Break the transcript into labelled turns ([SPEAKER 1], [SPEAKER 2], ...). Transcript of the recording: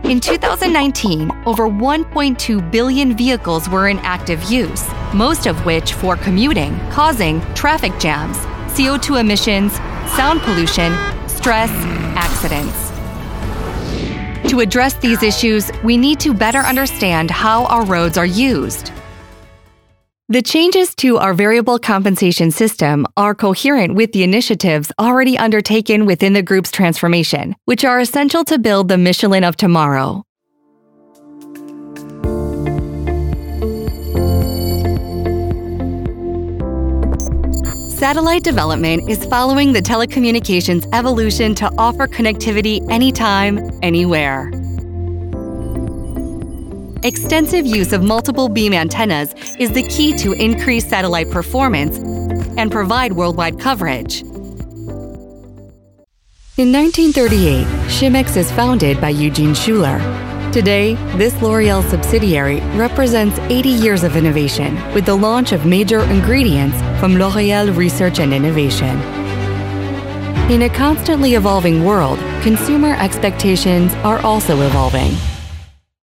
[SPEAKER 1] In 2019, over 1.2 billion vehicles were in active use, most of which for commuting, causing traffic jams, CO2 emissions, sound pollution, stress, accidents. To address these issues, we need to better understand how our roads are used. The changes to our variable compensation system are coherent with the initiatives already undertaken within the group's transformation, which are essential to build the Michelin of tomorrow. Satellite development is following the telecommunications evolution to offer connectivity anytime, anywhere. Extensive use of multiple beam antennas is the key to increase satellite performance and provide worldwide coverage. In 1938, Chimex is founded by Eugene Schuller. Today, this L'Oréal subsidiary represents 80 years of innovation with the launch of major ingredients from L'Oréal Research and Innovation. In a constantly evolving world, consumer expectations are also evolving.